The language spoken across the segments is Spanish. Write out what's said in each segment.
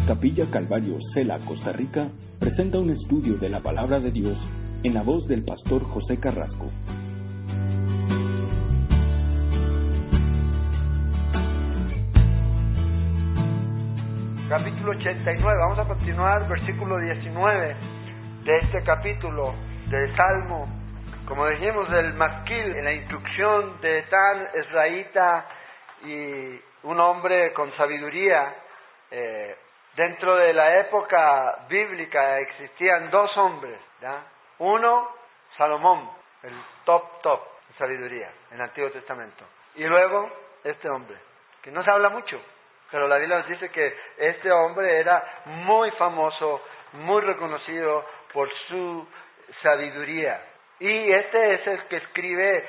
Capilla Calvario, Cela, Costa Rica, presenta un estudio de la Palabra de Dios en la voz del pastor José Carrasco. Capítulo 89, vamos a continuar, versículo 19 de este capítulo del Salmo. Como dijimos, del masquil, en la instrucción de Natán, israelita y un hombre con sabiduría. Dentro de la época bíblica existían dos hombres, ¿ya? Uno, Salomón, el top de sabiduría en el Antiguo Testamento. Y luego, este hombre, que no se habla mucho, pero la Biblia nos dice que este hombre era muy famoso, muy reconocido por su sabiduría. Y este es el que escribe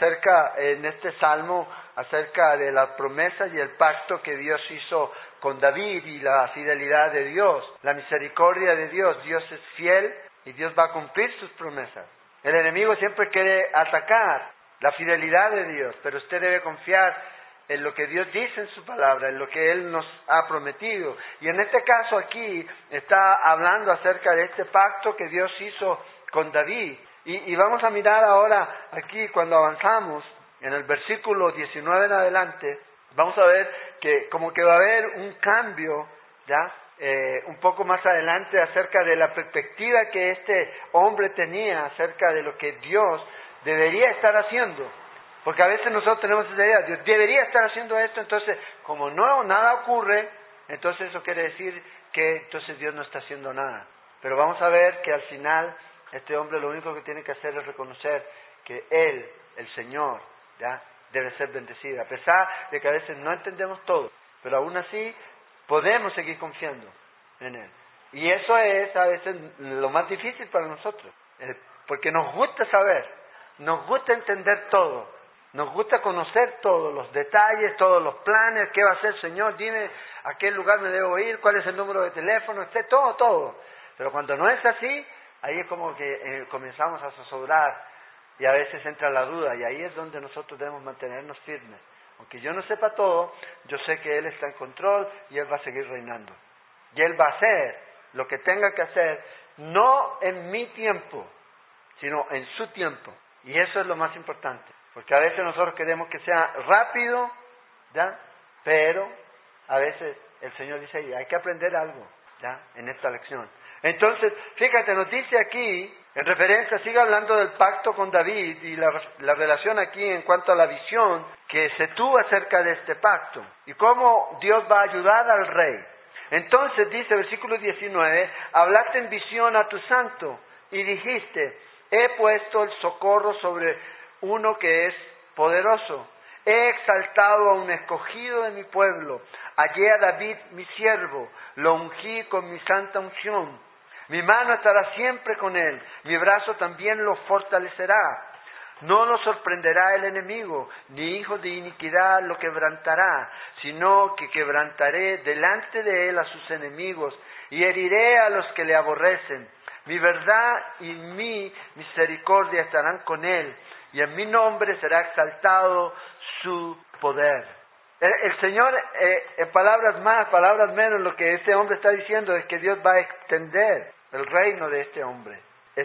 en este salmo, acerca de las promesas y el pacto que Dios hizo con David y la fidelidad de Dios, la misericordia de Dios. Dios es fiel y Dios va a cumplir sus promesas. El enemigo siempre quiere atacar la fidelidad de Dios, pero usted debe confiar en lo que Dios dice en su palabra, en lo que Él nos ha prometido. Y en este caso aquí está hablando acerca de este pacto que Dios hizo con David. Y vamos a mirar ahora aquí, cuando avanzamos, en el versículo 19 en adelante, vamos a ver que como que va a haber un cambio, ¿ya? Un poco más adelante, acerca de la perspectiva que este hombre tenía acerca de lo que Dios debería estar haciendo. Porque a veces nosotros tenemos esa idea, Dios debería estar haciendo esto, entonces como nada ocurre, entonces eso quiere decir que entonces Dios no está haciendo nada. Pero vamos a ver que al final este hombre lo único que tiene que hacer es reconocer que Él, el Señor, ¿ya? Debe ser bendecido. A pesar de que a veces no entendemos todo, pero aún así podemos seguir confiando en Él. Y eso es a veces lo más difícil para nosotros, porque nos gusta saber, nos gusta entender todo, nos gusta conocer todos los detalles, todos los planes, qué va a hacer el Señor, dime a qué lugar me debo ir, cuál es el número de teléfono, todo. Pero cuando no es así, ahí es como que comenzamos a zozobrar y a veces entra la duda, y ahí es donde nosotros debemos mantenernos firmes. Aunque yo no sepa todo, yo sé que Él está en control y Él va a seguir reinando. Y Él va a hacer lo que tenga que hacer, no en mi tiempo, sino en su tiempo. Y eso es lo más importante. Porque a veces nosotros queremos que sea rápido, ¿ya? Pero a veces el Señor dice, hay que aprender algo, ¿ya? En esta lección. Entonces, fíjate, nos dice aquí, en referencia, sigue hablando del pacto con David y la relación aquí en cuanto a la visión que se tuvo acerca de este pacto y cómo Dios va a ayudar al rey. Entonces dice, versículo 19, hablaste en visión a tu santo y dijiste, he puesto el socorro sobre uno que es poderoso. He exaltado a un escogido de mi pueblo. Hallé a David mi siervo, lo ungí con mi santa unción. Mi mano estará siempre con él, mi brazo también lo fortalecerá. No lo sorprenderá el enemigo, ni hijo de iniquidad lo quebrantará, sino que quebrantaré delante de él a sus enemigos y heriré a los que le aborrecen. Mi verdad y mi misericordia estarán con él, y en mi nombre será exaltado su poder. El Señor, en palabras más, palabras menos, lo que este hombre está diciendo es que Dios va a extender el reino de este hombre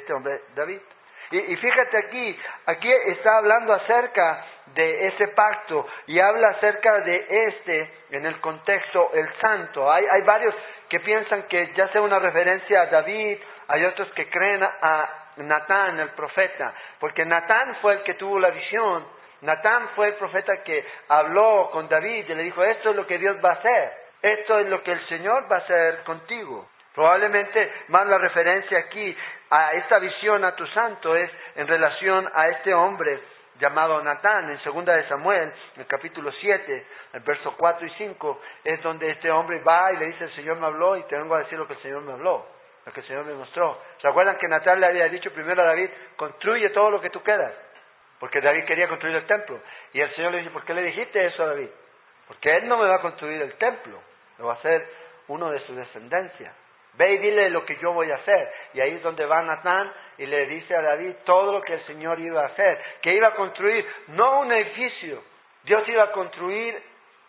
David. Y fíjate aquí está hablando acerca de ese pacto y habla acerca de en el contexto, el santo. Hay varios que piensan que ya sea una referencia a David, hay otros que creen a Natán, el profeta, porque Natán fue el que tuvo la visión. Natán fue el profeta que habló con David y le dijo, esto es lo que Dios va a hacer, esto es lo que el Señor va a hacer contigo. Probablemente más la referencia aquí a esta visión a tu santo es en relación a este hombre llamado Natán. En 2 de Samuel, en el capítulo 7, el verso 4 y 5, es donde este hombre va y le dice, el Señor me habló y te vengo a decir lo que el Señor me habló, lo que el Señor me mostró. ¿Se acuerdan que Natán le había dicho primero a David, construye todo lo que tú quieras? Porque David quería construir el templo. Y el Señor le dice, ¿por qué le dijiste eso a David? Porque él no me va a construir el templo, lo va a hacer uno de su descendencia. Ve y dile lo que yo voy a hacer. Y ahí es donde va Natán y le dice a David todo lo que el Señor iba a hacer. Que iba a construir, no un edificio. Dios iba a construir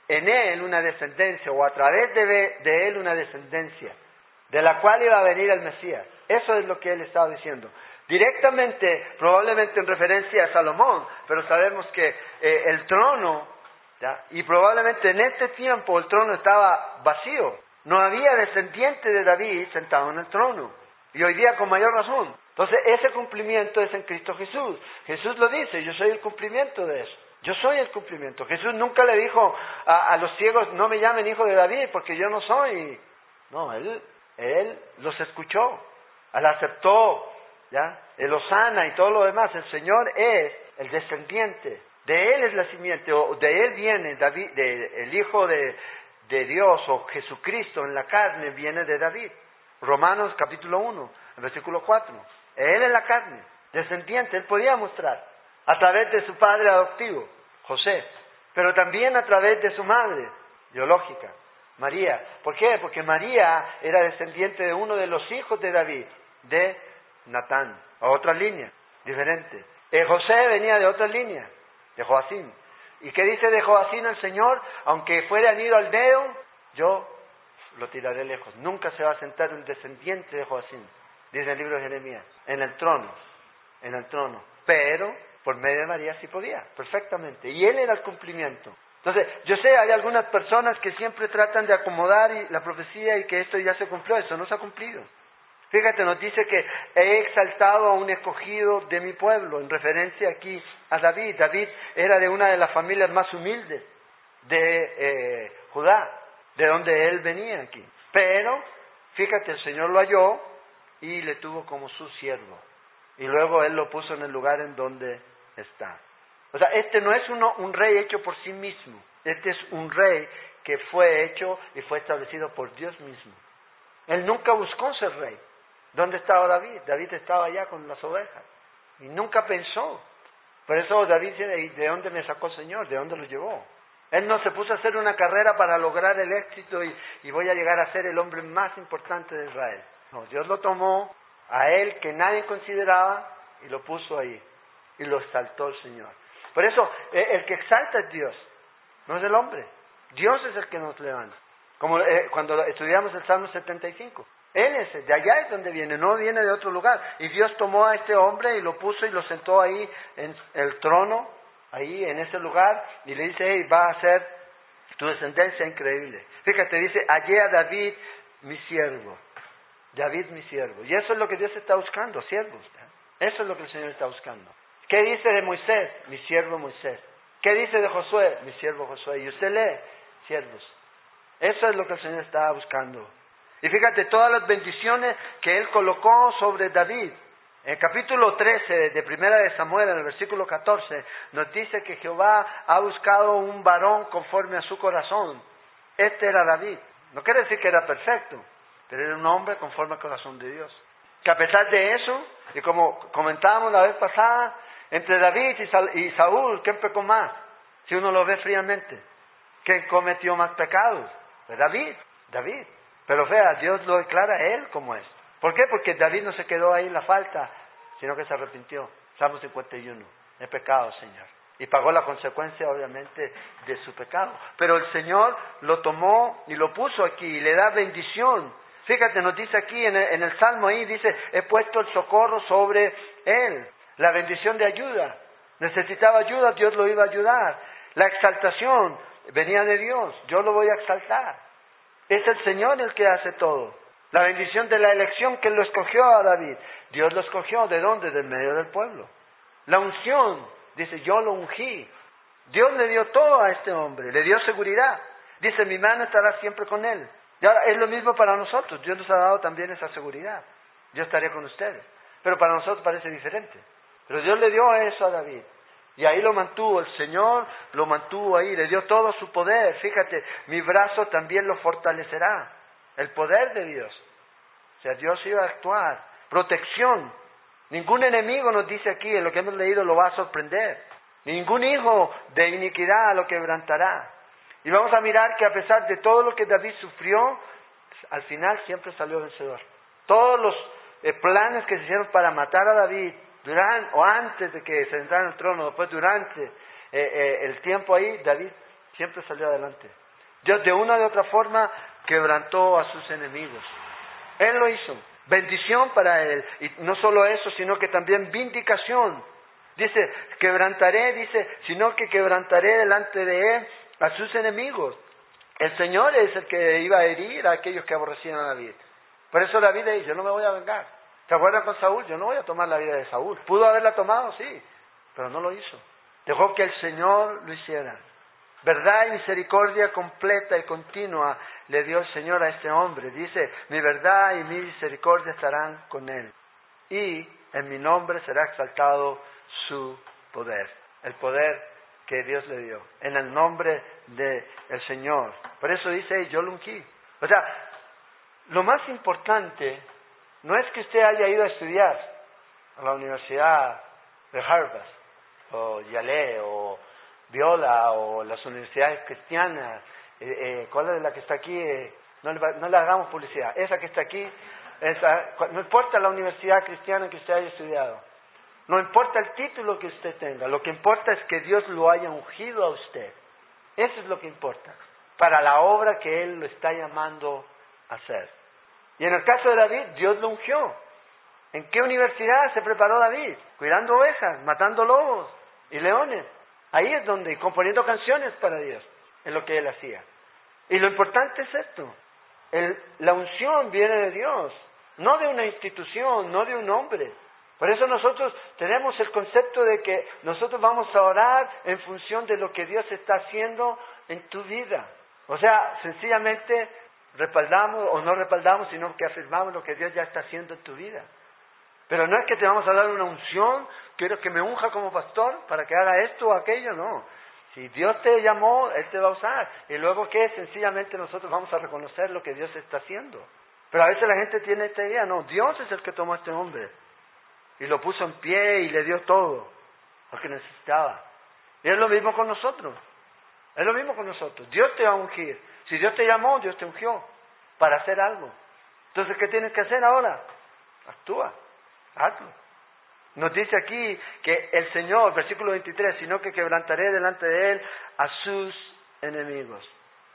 en él una descendencia, o a través de él una descendencia, de la cual iba a venir el Mesías. Eso es lo que él estaba diciendo. Directamente, probablemente en referencia a Salomón, pero sabemos que el trono, ¿ya? Y probablemente en este tiempo el trono estaba vacío. No había descendiente de David sentado en el trono. Y hoy día con mayor razón. Entonces ese cumplimiento es en Cristo Jesús. Jesús lo dice, yo soy el cumplimiento de eso. Yo soy el cumplimiento. Jesús nunca le dijo a los ciegos, no me llamen hijo de David porque yo no soy. No, él los escuchó, él aceptó, ¿ya? Él los sana y todo lo demás. El Señor es el descendiente. De él es la simiente, o de él viene David, el Hijo de Dios, o Jesucristo en la carne viene de David. Romanos capítulo 1, versículo 4. Él en la carne, descendiente, él podía mostrar a través de su padre adoptivo, José, pero también a través de su madre biológica, María. ¿Por qué? Porque María era descendiente de uno de los hijos de David, de Natán, a otra línea, diferente. José venía de otra línea, de Joacim. ¿Y qué dice de Joacim el Señor? Aunque fuera nido al dedo, yo lo tiraré lejos. Nunca se va a sentar un descendiente de Joacim, dice el libro de Jeremías, en el trono. Pero por medio de María sí podía, perfectamente. Y él era el cumplimiento. Entonces, yo sé, hay algunas personas que siempre tratan de acomodar la profecía y que esto ya se cumplió. Eso no se ha cumplido. Fíjate, nos dice que he exaltado a un escogido de mi pueblo, en referencia aquí a David. David era de una de las familias más humildes de Judá, de donde él venía aquí. Pero, fíjate, el Señor lo halló y le tuvo como su siervo. Y luego él lo puso en el lugar en donde está. O sea, este no es un rey hecho por sí mismo. Este es un rey que fue hecho y fue establecido por Dios mismo. Él nunca buscó ser rey. ¿Dónde estaba David? David estaba allá con las ovejas. Y nunca pensó. Por eso David dice, ¿de dónde me sacó el Señor? ¿De dónde lo llevó? Él no se puso a hacer una carrera para lograr el éxito y voy a llegar a ser el hombre más importante de Israel. No, Dios lo tomó a él que nadie consideraba y lo puso ahí. Y lo exaltó el Señor. Por eso, el que exalta es Dios, no es el hombre. Dios es el que nos levanta. Como cuando estudiamos el Salmo 75. Él es, de allá es donde viene, no viene de otro lugar. Y Dios tomó a este hombre y lo puso y lo sentó ahí en el trono, ahí en ese lugar, y le dice, hey, va a ser tu descendencia increíble. Fíjate, dice, hallé a David, mi siervo. David, mi siervo. Y eso es lo que Dios está buscando, siervos. Eso es lo que el Señor está buscando. ¿Qué dice de Moisés? Mi siervo Moisés. ¿Qué dice de Josué? Mi siervo Josué. Y usted lee, siervos. Eso es lo que el Señor estaba buscando. Y fíjate todas las bendiciones que Él colocó sobre David. En el capítulo 13 de Primera de Samuel, en el versículo 14, nos dice que Jehová ha buscado un varón conforme a su corazón. Este era David. No quiere decir que era perfecto, pero era un hombre conforme al corazón de Dios. Que a pesar de eso, y como comentábamos la vez pasada, entre David y Saúl, ¿quién pecó más? Si uno lo ve fríamente. ¿Quién cometió más pecados? Pues David. Pero vea, Dios lo declara a él como es. ¿Por qué? Porque David no se quedó ahí en la falta, sino que se arrepintió. Salmo 51. He pecado, Señor. Y pagó la consecuencia, obviamente, de su pecado. Pero el Señor lo tomó y lo puso aquí y le da bendición. Fíjate, nos dice aquí en el Salmo ahí, dice, he puesto el socorro sobre él. La bendición de ayuda. Necesitaba ayuda, Dios lo iba a ayudar. La exaltación venía de Dios, yo lo voy a exaltar. Es el Señor el que hace todo. La bendición de la elección que Él lo escogió a David. Dios lo escogió, ¿de dónde? Del medio del pueblo. La unción, dice, yo lo ungí. Dios le dio todo a este hombre, le dio seguridad. Dice, mi mano estará siempre con él. Y ahora es lo mismo para nosotros, Dios nos ha dado también esa seguridad. Yo estaré con ustedes. Pero para nosotros parece diferente. Pero Dios le dio eso a David. Y ahí lo mantuvo, el Señor lo mantuvo ahí, le dio todo su poder. Fíjate, mi brazo también lo fortalecerá. El poder de Dios. O sea, Dios iba a actuar. Protección. Ningún enemigo, nos dice aquí, en lo que hemos leído, lo va a sorprender. Ningún hijo de iniquidad lo quebrantará. Y vamos a mirar que a pesar de todo lo que David sufrió, al final siempre salió vencedor. Todos los planes que se hicieron para matar a David, durante o antes de que se entrara en el trono, después durante el tiempo ahí, David siempre salió adelante. Dios de una u otra forma quebrantó a sus enemigos. Él lo hizo. Bendición para él. Y no solo eso, sino que también vindicación. Dice, sino que quebrantaré delante de él a sus enemigos. El Señor es el que iba a herir a aquellos que aborrecían a David. Por eso David dice, yo no me voy a vengar. ¿Se acuerdan con Saúl? Yo no voy a tomar la vida de Saúl. Pudo haberla tomado, sí, pero no lo hizo. Dejó que el Señor lo hiciera. Verdad y misericordia completa y continua le dio el Señor a este hombre. Dice, mi verdad y mi misericordia estarán con él. Y en mi nombre será exaltado su poder. El poder que Dios le dio. En el nombre del Señor. Por eso dice, yo lo ungí. O sea, lo más importante no es que usted haya ido a estudiar a la Universidad de Harvard, o Yale, o Biola, o las universidades cristianas. ¿Cuál es la que está aquí? No le hagamos publicidad. Esa que está aquí, no importa la universidad cristiana que usted haya estudiado. No importa el título que usted tenga. Lo que importa es que Dios lo haya ungido a usted. Eso es lo que importa. Para la obra que Él lo está llamando a hacer. Y en el caso de David, Dios lo ungió. ¿En qué universidad se preparó David? Cuidando ovejas, matando lobos y leones. Ahí es donde, componiendo canciones para Dios, es lo que él hacía. Y lo importante es esto. La unción viene de Dios, no de una institución, no de un hombre. Por eso nosotros tenemos el concepto de que nosotros vamos a orar en función de lo que Dios está haciendo en tu vida. O sea, sencillamente respaldamos o no respaldamos, sino que afirmamos lo que Dios ya está haciendo en tu vida. Pero no es que te vamos a dar una unción, quiero que me unja como pastor para que haga esto o aquello, no. Si Dios te llamó, Él te va a usar. Y luego que sencillamente nosotros vamos a reconocer lo que Dios está haciendo. Pero a veces la gente tiene esta idea, no, Dios es el que tomó a este hombre. Y lo puso en pie y le dio todo lo que necesitaba. Y es lo mismo con nosotros. Es lo mismo con nosotros. Dios te va a ungir. Si Dios te llamó, Dios te ungió para hacer algo. Entonces, ¿qué tienes que hacer ahora? Actúa. Hazlo. Nos dice aquí que el Señor, versículo 23, sino que quebrantaré delante de Él a sus enemigos.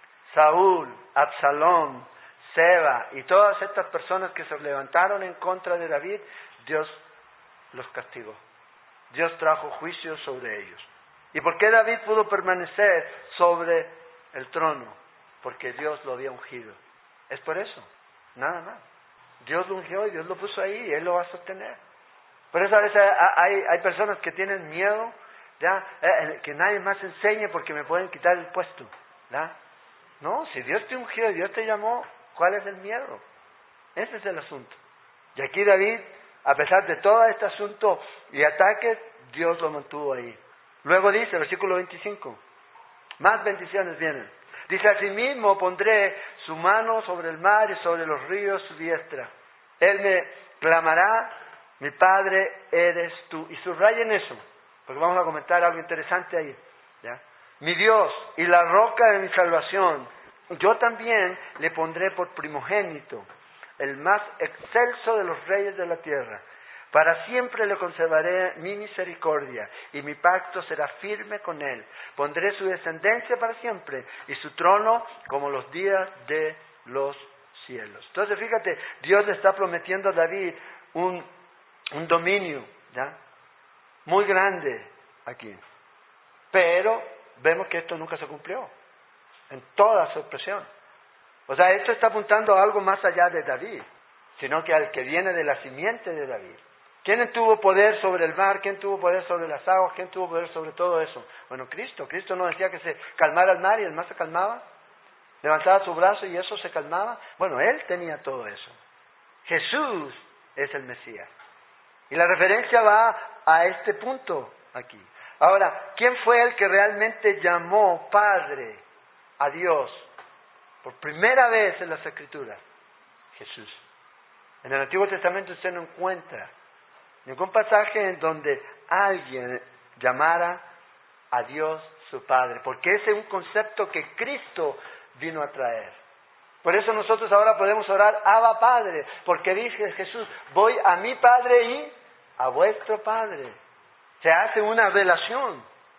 Saúl, Absalón, Seba y todas estas personas que se levantaron en contra de David, Dios los castigó. Dios trajo juicio sobre ellos. ¿Y por qué David pudo permanecer sobre el trono? Porque Dios lo había ungido. Es por eso, nada más. Dios lo ungió y Dios lo puso ahí y Él lo va a sostener. Por eso a veces hay personas que tienen miedo, ¿ya? Que nadie más enseñe porque me pueden quitar el puesto, ¿ya? No, si Dios te ungió y Dios te llamó, ¿cuál es el miedo? Ese es el asunto. Y aquí David, a pesar de todo este asunto y ataques, Dios lo mantuvo ahí. Luego dice, versículo 25, más bendiciones vienen. Dice, asimismo pondré su mano sobre el mar y sobre los ríos su diestra. Él me clamará, mi Padre eres tú. Y subrayen eso, porque vamos a comentar algo interesante ahí, ¿ya? Mi Dios y la roca de mi salvación, yo también le pondré por primogénito, el más excelso de los reyes de la tierra. Para siempre le conservaré mi misericordia y mi pacto será firme con él. Pondré su descendencia para siempre y su trono como los días de los cielos. Entonces fíjate, Dios le está prometiendo a David un dominio, ¿ya? Muy grande aquí. Pero vemos que esto nunca se cumplió en toda su expresión. O sea, esto está apuntando a algo más allá de David, sino que al que viene de la simiente de David. ¿Quién tuvo poder sobre el mar? ¿Quién tuvo poder sobre las aguas? ¿Quién tuvo poder sobre todo eso? Bueno, Cristo. Cristo no decía que se calmara el mar y el mar se calmaba. Levantaba su brazo y eso se calmaba. Bueno, Él tenía todo eso. Jesús es el Mesías. Y la referencia va a este punto aquí. Ahora, ¿quién fue el que realmente llamó Padre a Dios por primera vez en las Escrituras? Jesús. En el Antiguo Testamento usted no encuentra ningún pasaje en donde alguien llamara a Dios su Padre, porque ese es un concepto que Cristo vino a traer. Por eso nosotros ahora podemos orar, Abba Padre, porque dice Jesús, voy a mi Padre y a vuestro Padre. Se hace una relación.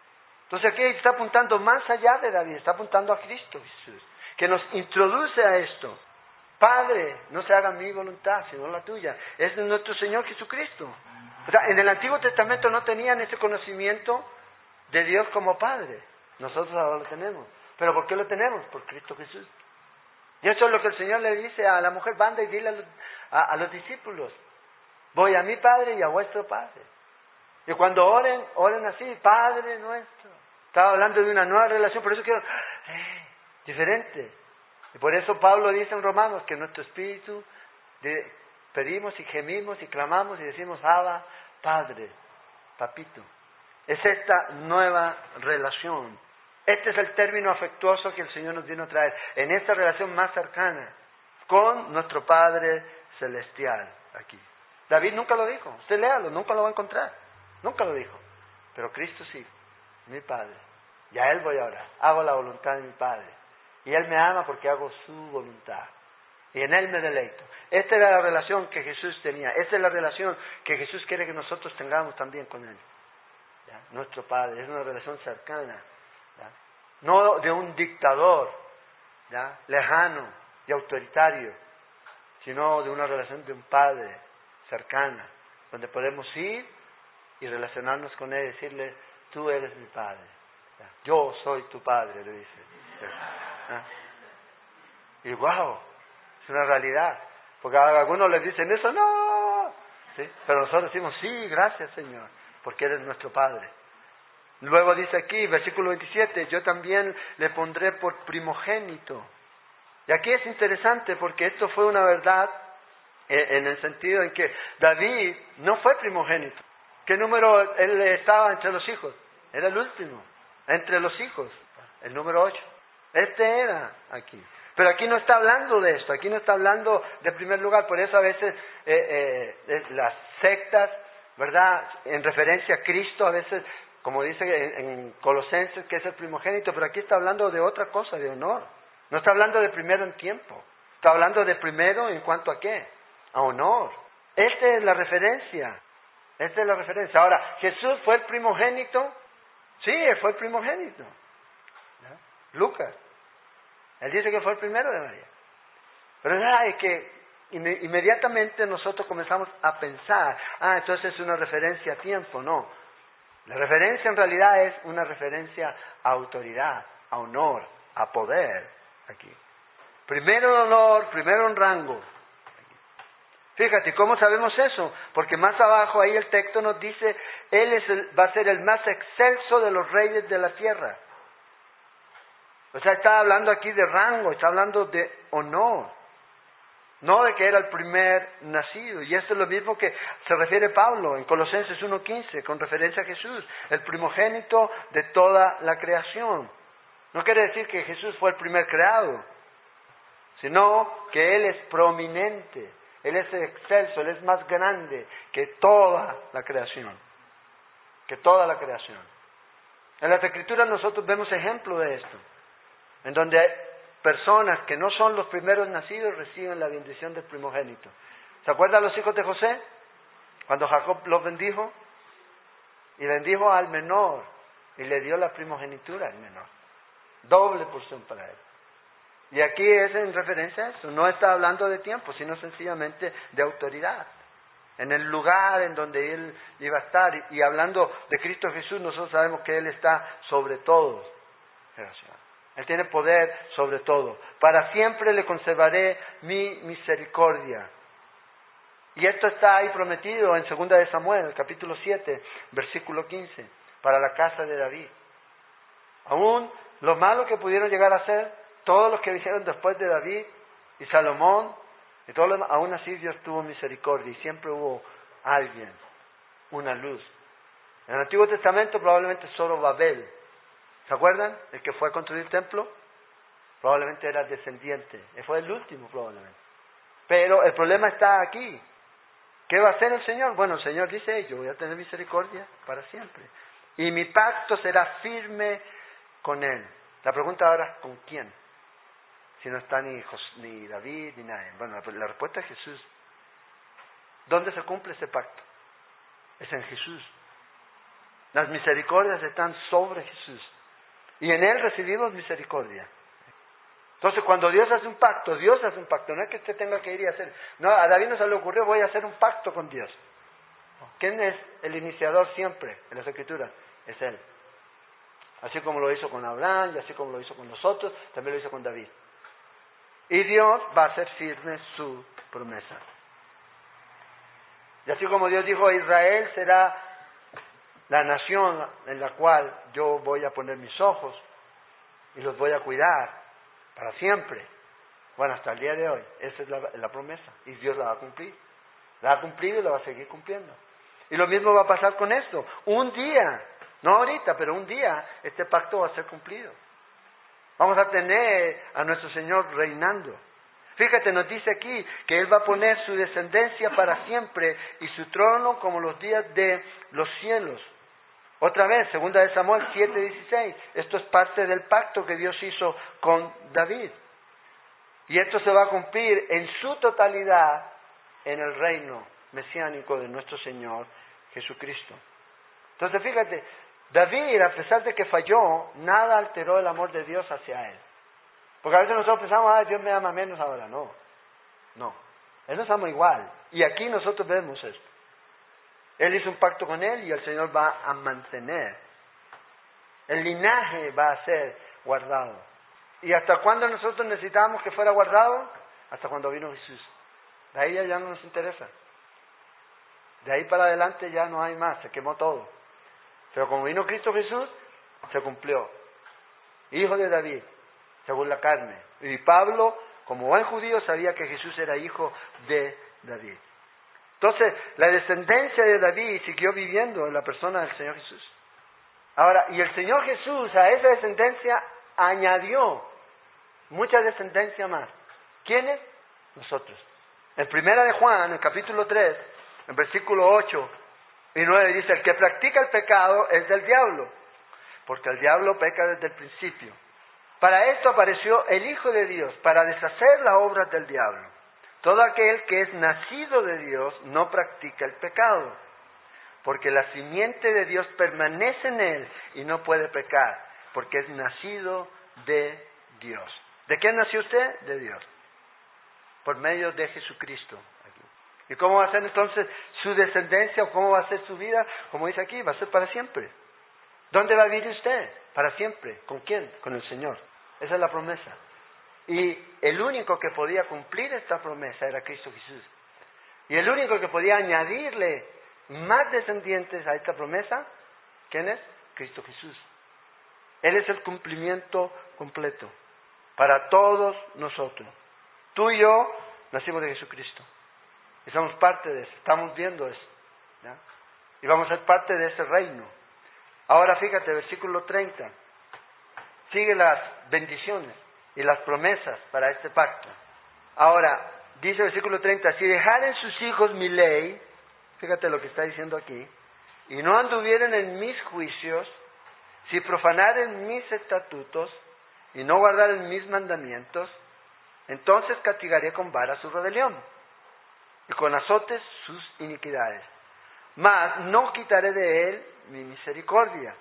Entonces aquí está apuntando más allá de David, está apuntando a Cristo Jesús, que nos introduce a esto. Padre, no se haga mi voluntad, sino la tuya. Es nuestro Señor Jesucristo. O sea, en el Antiguo Testamento no tenían ese conocimiento de Dios como Padre. Nosotros ahora lo tenemos. ¿Pero por qué lo tenemos? Por Cristo Jesús. Y eso es lo que el Señor le dice a la mujer, anda y dile a los discípulos, voy a mi Padre y a vuestro Padre. Y cuando oren, oren así, Padre nuestro. Estaba hablando de una nueva relación, por eso quiero, diferente. Y por eso Pablo dice en Romanos que nuestro espíritu pedimos y gemimos y clamamos y decimos, Abba, Padre, Papito. Es esta nueva relación. Este es el término afectuoso que el Señor nos vino a traer. En esta relación más cercana con nuestro Padre Celestial aquí. David nunca lo dijo. Usted léalo, nunca lo va a encontrar. Nunca lo dijo. Pero Cristo sí, mi Padre. Y a Él voy a orar. Hago la voluntad de mi Padre. Y Él me ama porque hago su voluntad. Y en Él me deleito. Esta era la relación que Jesús tenía. Esta es la relación que Jesús quiere que nosotros tengamos también con Él. ¿Ya? Nuestro Padre. Es una relación cercana. ¿Ya? No de un dictador, ¿ya? Lejano y autoritario, sino de una relación de un Padre cercana, donde podemos ir y relacionarnos con Él y decirle, tú eres mi Padre. ¿Ya? Yo soy tu Padre, le dice. ¿Ya? Y wow, es una realidad. Porque a algunos les dicen eso, no. ¿Sí? Pero nosotros decimos, sí, gracias Señor, porque eres nuestro Padre. Luego dice aquí, versículo 27, yo también le pondré por primogénito. Y aquí es interesante porque esto fue una verdad en el sentido en que David no fue primogénito. ¿Qué número él estaba entre los hijos? Era el último, entre los hijos, el número 8. Este era aquí. Pero aquí no está hablando de esto, aquí no está hablando de primer lugar. Por eso a veces las sectas, ¿verdad? En referencia a Cristo, a veces, como dice en Colosenses, que es el primogénito, pero aquí está hablando de otra cosa, de honor. No está hablando de primero en tiempo. Está hablando de primero en cuanto a qué? A honor. Esta es la referencia. Esta es la referencia. Ahora, ¿Jesús fue el primogénito? Sí, él fue el primogénito. ¿Ya? Lucas. Él dice que fue el primero de María. Pero es que inmediatamente nosotros comenzamos a pensar, entonces es una referencia a tiempo. No. La referencia en realidad es una referencia a autoridad, a honor, a poder. Aquí. Primero en honor, primero en rango. Fíjate, ¿cómo sabemos eso? Porque más abajo ahí el texto nos dice, Él va a ser el más excelso de los reyes de la tierra. O sea, está hablando aquí de rango, está hablando de honor. No de que era el primer nacido. Y esto es lo mismo que se refiere Pablo en Colosenses 1:15, con referencia a Jesús, el primogénito de toda la creación. No quiere decir que Jesús fue el primer creado, sino que Él es prominente, Él es excelso, Él es más grande que toda la creación. Que toda la creación. En las Escrituras nosotros vemos ejemplo de esto, en donde personas que no son los primeros nacidos reciben la bendición del primogénito. ¿Se acuerdan los hijos de José? Cuando Jacob los bendijo, y bendijo al menor, y le dio la primogenitura al menor. Doble porción para él. Y aquí es en referencia a eso. No está hablando de tiempo, sino sencillamente de autoridad. En el lugar en donde Él iba a estar. Y hablando de Cristo Jesús, nosotros sabemos que Él está sobre todos. Él tiene poder sobre todo. Para siempre le conservaré mi misericordia. Y esto está ahí prometido en 2 de Samuel, capítulo 7, versículo 15. Para la casa de David. Aún lo malo que pudieron llegar a ser todos los que vinieron después de David y Salomón, y todo lo demás, aún así Dios tuvo misericordia y siempre hubo alguien, una luz. En el Antiguo Testamento probablemente solo Babel, ¿se acuerdan? El que fue a construir el templo, probablemente era descendiente, fue el último probablemente. Pero el problema está aquí. ¿Qué va a hacer el Señor? Bueno, el Señor dice, yo voy a tener misericordia para siempre. Y mi pacto será firme con Él. La pregunta ahora es ¿con quién? Si no está ni David ni nadie. Bueno, la respuesta es Jesús. ¿Dónde se cumple ese pacto? Es en Jesús. Las misericordias están sobre Jesús. Y en Él recibimos misericordia. Entonces, cuando Dios hace un pacto, Dios hace un pacto. No es que usted tenga que ir y hacer. No, a David no se le ocurrió, voy a hacer un pacto con Dios. ¿Quién es el iniciador siempre en las Escrituras? Es Él. Así como lo hizo con Abraham y así como lo hizo con nosotros, también lo hizo con David. Y Dios va a hacer firme su promesa. Y así como Dios dijo, Israel será la nación en la cual yo voy a poner mis ojos y los voy a cuidar para siempre. Bueno, hasta el día de hoy, esa es la promesa. Y Dios la va a cumplir. La ha cumplido y la va a seguir cumpliendo. Y lo mismo va a pasar con esto. Un día, no ahorita, pero un día, este pacto va a ser cumplido. Vamos a tener a nuestro Señor reinando. Fíjate, nos dice aquí que Él va a poner su descendencia para siempre y su trono como los días de los cielos. Otra vez, 2 de Samuel 7:16. Esto es parte del pacto que Dios hizo con David. Y esto se va a cumplir en su totalidad en el reino mesiánico de nuestro Señor Jesucristo. Entonces fíjate, David, a pesar de que falló, nada alteró el amor de Dios hacia él. Porque a veces nosotros pensamos, Dios me ama menos ahora. No. Él nos ama igual. Y aquí nosotros vemos esto. Él hizo un pacto con Él y el Señor va a mantener. El linaje va a ser guardado. ¿Y hasta cuándo nosotros necesitábamos que fuera guardado? Hasta cuando vino Jesús. De ahí ya no nos interesa. De ahí para adelante ya no hay más, se quemó todo. Pero como vino Cristo Jesús, se cumplió. Hijo de David, según la carne. Y Pablo, como buen judío, sabía que Jesús era hijo de David. Entonces, la descendencia de David siguió viviendo en la persona del Señor Jesús. Ahora, y el Señor Jesús a esa descendencia añadió mucha descendencia más. ¿Quiénes? Nosotros. En 1 de Juan, en el capítulo 3, en versículo 8 y 9 dice, el que practica el pecado es del diablo, porque el diablo peca desde el principio. Para esto apareció el Hijo de Dios, para deshacer las obras del diablo. Todo aquel que es nacido de Dios no practica el pecado, porque la simiente de Dios permanece en él y no puede pecar, porque es nacido de Dios. ¿De qué nació usted? De Dios. Por medio de Jesucristo. ¿Y cómo va a ser entonces su descendencia o cómo va a ser su vida? Como dice aquí, va a ser para siempre. ¿Dónde va a vivir usted? Para siempre. ¿Con quién? Con el Señor. Esa es la promesa. Y el único que podía cumplir esta promesa era Cristo Jesús. Y el único que podía añadirle más descendientes a esta promesa, ¿quién es? Cristo Jesús. Él es el cumplimiento completo para todos nosotros. Tú y yo nacimos de Jesucristo. Y somos parte de eso. Estamos viendo eso. ¿Ya? Y vamos a ser parte de ese reino. Ahora fíjate, versículo 30. Sigue las bendiciones y las promesas para este pacto. Ahora, dice el versículo 30, si dejaren sus hijos mi ley, fíjate lo que está diciendo aquí, y no anduvieren en mis juicios, si profanaren mis estatutos y no guardaren mis mandamientos, entonces castigaré con vara su rebelión y con azotes sus iniquidades. Mas no quitaré de él mi misericordia,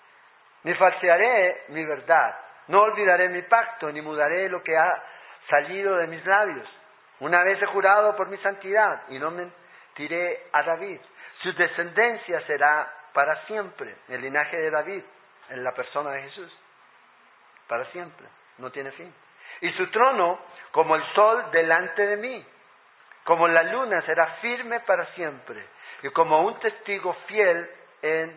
ni falsearé mi verdad. No olvidaré mi pacto, ni mudaré lo que ha salido de mis labios. Una vez he jurado por mi santidad, y no mentiré a David. Su descendencia será para siempre, el linaje de David, en la persona de Jesús. Para siempre, no tiene fin. Y su trono, como el sol delante de mí, como la luna será firme para siempre, y como un testigo fiel en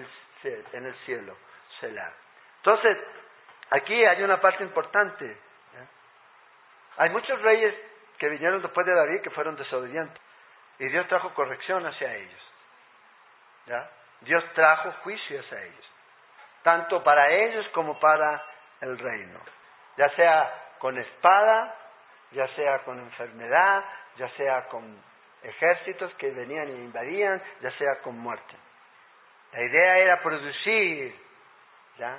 el cielo. Selah. Entonces, aquí hay una parte importante. ¿Ya? Hay muchos reyes que vinieron después de David que fueron desobedientes. Y Dios trajo corrección hacia ellos. ¿Ya? Dios trajo juicio hacia ellos. Tanto para ellos como para el reino. Ya sea con espada, ya sea con enfermedad, ya sea con ejércitos que venían e invadían, ya sea con muerte. La idea era producir, ¿ya?,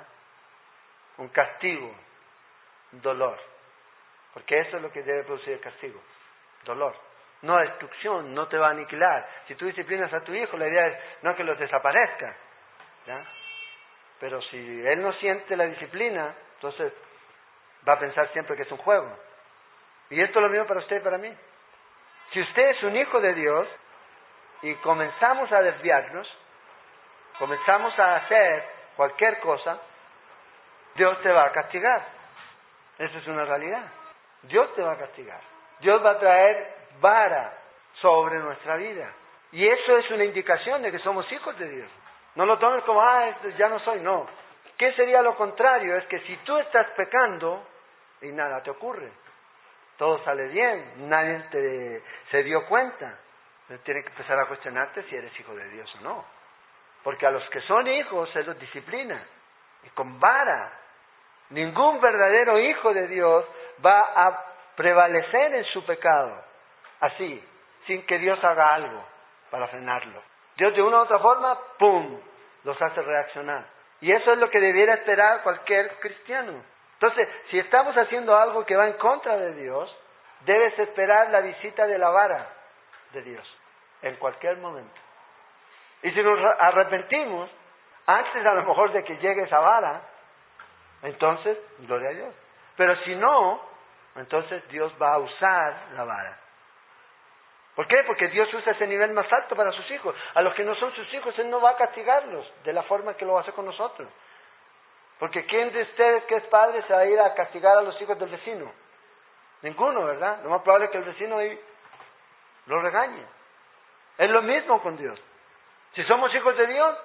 un castigo, un dolor. Porque eso es lo que debe producir el castigo, dolor. No destrucción, no te va a aniquilar. Si tú disciplinas a tu hijo, la idea es no que los desaparezca, ¿ya? Pero si él no siente la disciplina, entonces va a pensar siempre que es un juego. Y esto es lo mismo para usted y para mí. Si usted es un hijo de Dios y comenzamos a desviarnos, comenzamos a hacer cualquier cosa, Dios te va a castigar. Eso es una realidad. Dios te va a castigar. Dios va a traer vara sobre nuestra vida. Y eso es una indicación de que somos hijos de Dios. No lo tomes como, ya no soy, no. ¿Qué sería lo contrario? Es que si tú estás pecando y nada te ocurre, todo sale bien, nadie se dio cuenta, tienes que empezar a cuestionarte si eres hijo de Dios o no. Porque a los que son hijos se los disciplina, y con vara. Ningún verdadero hijo de Dios va a prevalecer en su pecado, así, sin que Dios haga algo para frenarlo. Dios de una u otra forma, ¡pum!, los hace reaccionar. Y eso es lo que debiera esperar cualquier cristiano. Entonces, si estamos haciendo algo que va en contra de Dios, debes esperar la visita de la vara de Dios, en cualquier momento. Y si nos arrepentimos, antes a lo mejor de que llegue esa vara, entonces, gloria a Dios. Pero si no, entonces Dios va a usar la vara. ¿Por qué? Porque Dios usa ese nivel más alto para sus hijos. A los que no son sus hijos, Él no va a castigarlos de la forma que lo hace con nosotros. Porque ¿quién de ustedes que es padre se va a ir a castigar a los hijos del vecino? Ninguno, ¿verdad? Lo más probable es que el vecino ahí lo regañe. Es lo mismo con Dios. Si somos hijos de Dios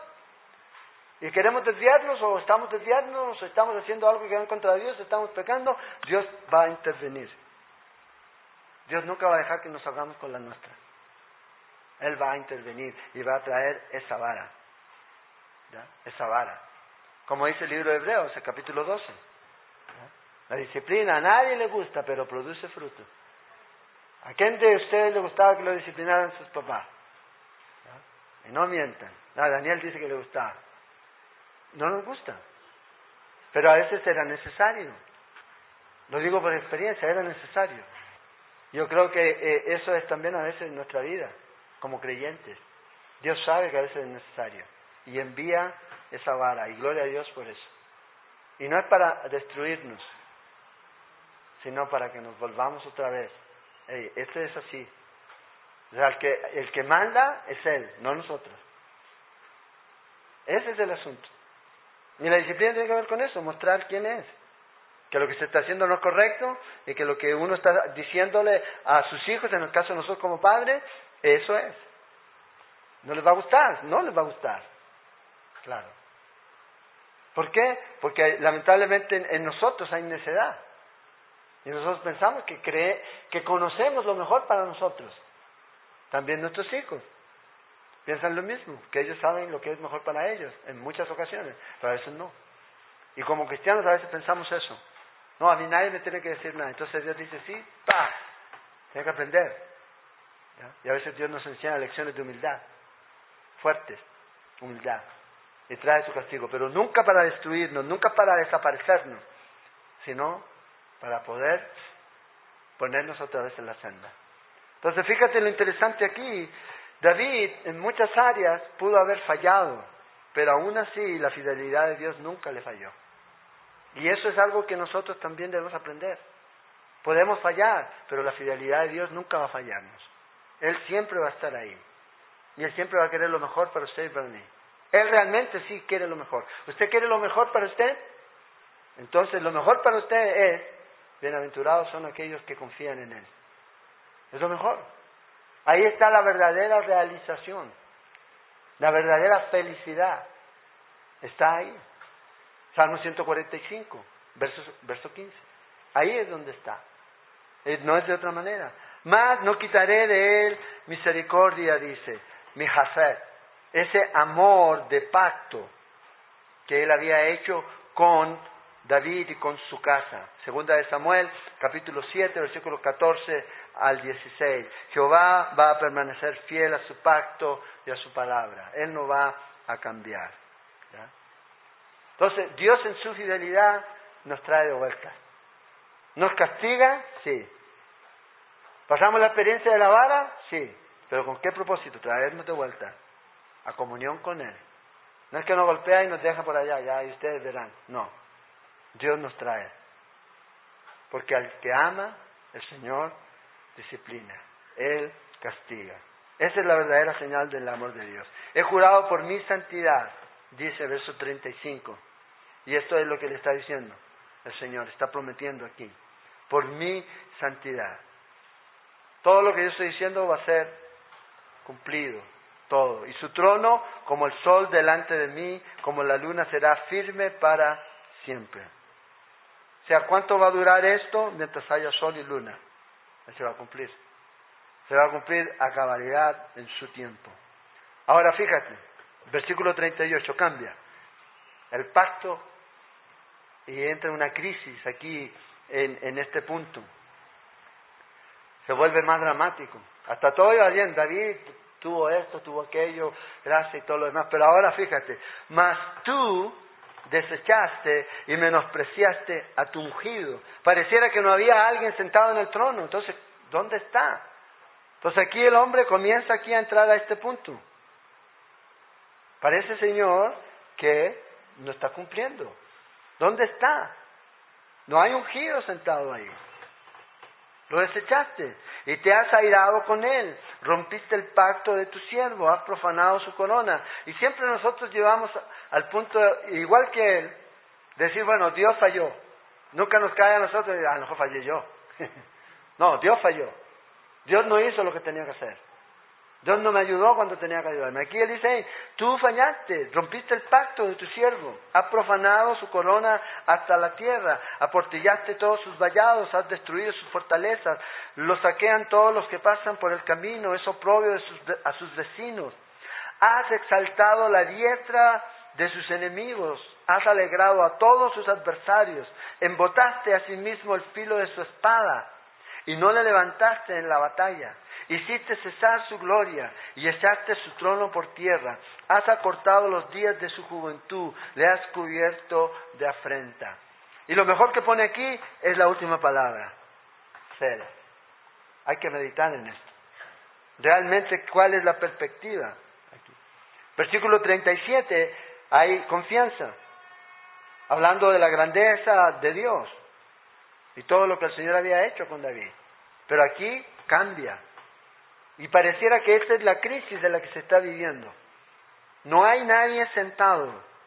y queremos desviarnos, o estamos desviándonos, o estamos haciendo algo que va en contra de Dios, estamos pecando, Dios va a intervenir. Dios nunca va a dejar que nos hagamos con la nuestra. Él va a intervenir y va a traer esa vara. ¿Ya? Esa vara. Como dice el libro de Hebreos, el capítulo 12. ¿Ya? La disciplina a nadie le gusta, pero produce fruto. ¿A quién de ustedes le gustaba que lo disciplinaran sus papás? ¿Ya? Y no mientan. Daniel dice que le gustaba. No nos gusta. Pero a veces era necesario. Lo digo por experiencia, era necesario. Yo creo que eso es también a veces en nuestra vida, como creyentes. Dios sabe que a veces es necesario. Y envía esa vara, y gloria a Dios por eso. Y no es para destruirnos, sino para que nos volvamos otra vez. Esto es así. O sea, el que manda es Él, no nosotros. Ese es el asunto. Y la disciplina tiene que ver con eso, mostrar quién es. Que lo que se está haciendo no es correcto, y que lo que uno está diciéndole a sus hijos, en el caso de nosotros como padres, eso es. ¿No les va a gustar? No les va a gustar. Claro. ¿Por qué? Porque lamentablemente en nosotros hay necedad. Y nosotros pensamos que conocemos lo mejor para nosotros. También nuestros hijos piensan lo mismo, que ellos saben lo que es mejor para ellos, en muchas ocasiones, pero a veces no. Y como cristianos a veces pensamos eso. No, a mí nadie me tiene que decir nada. Entonces Dios dice, sí, ¡pah! Tienes que aprender. ¿Ya? Y a veces Dios nos enseña lecciones de humildad, fuertes, humildad. Y trae su castigo, pero nunca para destruirnos, nunca para desaparecernos, sino para poder ponernos otra vez en la senda. Entonces fíjate lo interesante aquí. David en muchas áreas pudo haber fallado, pero aún así la fidelidad de Dios nunca le falló. Y eso es algo que nosotros también debemos aprender. Podemos fallar, pero la fidelidad de Dios nunca va a fallarnos. Él siempre va a estar ahí. Y Él siempre va a querer lo mejor para usted y para mí. Él realmente sí quiere lo mejor. ¿Usted quiere lo mejor para usted? Entonces lo mejor para usted es, bienaventurados son aquellos que confían en Él. Es lo mejor. Ahí está la verdadera realización. La verdadera felicidad. Está ahí. Salmo 145, verso 15. Ahí es donde está. No es de otra manera. Mas no quitaré de él misericordia, dice, mi jafet. Ese amor de pacto que él había hecho con David y con su casa. Segunda de Samuel, capítulo 7, versículos 14 al 16. Jehová va a permanecer fiel a su pacto y a su palabra. Él no va a cambiar. ¿Ya? Entonces, Dios en su fidelidad nos trae de vuelta. ¿Nos castiga? Sí. ¿Pasamos la experiencia de la vara? Sí. ¿Pero con qué propósito? Traernos de vuelta a comunión con Él. No es que nos golpea y nos deja por allá, ya, y ustedes verán. No, Dios nos trae. Porque al que ama, el Señor disciplina. Él castiga. Esa es la verdadera señal del amor de Dios. He jurado por mi santidad, dice el verso 35. Y esto es lo que le está diciendo el Señor, está prometiendo aquí. Por mi santidad. Todo lo que yo estoy diciendo va a ser cumplido. Todo. Y su trono, como el sol delante de mí, como la luna, será firme para siempre. O sea, ¿cuánto va a durar esto? Mientras haya sol y luna. Se va a cumplir. Se va a cumplir a cabalidad en su tiempo. Ahora fíjate, versículo 38 cambia. El pacto, y entra una crisis aquí en este punto. Se vuelve más dramático. Hasta todo iba bien, David tuvo esto, tuvo aquello, gracia y todo lo demás. Pero ahora fíjate, mas tú desechaste y menospreciaste a tu ungido. Pareciera que no había alguien sentado en el trono. Entonces, ¿dónde está? Entonces aquí el hombre comienza aquí a entrar a este punto. Parece, Señor, que no está cumpliendo. ¿Dónde está? No hay ungido sentado ahí. Lo desechaste y te has airado con él. Rompiste el pacto de tu siervo, has profanado su corona. Y siempre nosotros llevamos al punto, igual que él, decir, bueno, Dios falló. Nunca nos cae a nosotros y a lo mejor fallé yo. No, Dios falló. Dios no hizo lo que tenía que hacer. Dios no me ayudó cuando tenía que ayudarme. Aquí él dice, hey, tú fallaste, rompiste el pacto de tu siervo, has profanado su corona hasta la tierra, aportillaste todos sus vallados, has destruido sus fortalezas, los saquean todos los que pasan por el camino, es oprobio a sus vecinos. Has exaltado la diestra de sus enemigos, has alegrado a todos sus adversarios, embotaste asimismo el filo de su espada, y no le levantaste en la batalla. Hiciste cesar su gloria y echaste su trono por tierra. Has acortado los días de su juventud, le has cubierto de afrenta. Y lo mejor que pone aquí es la última palabra, Sela. Hay que meditar en esto. Realmente, ¿cuál es la perspectiva? Aquí. Versículo 37, hay confianza. Hablando de la grandeza de Dios. Y todo lo que el Señor había hecho con David. Pero aquí cambia. Y pareciera que esta es la crisis de la que se está viviendo. No hay nadie sentado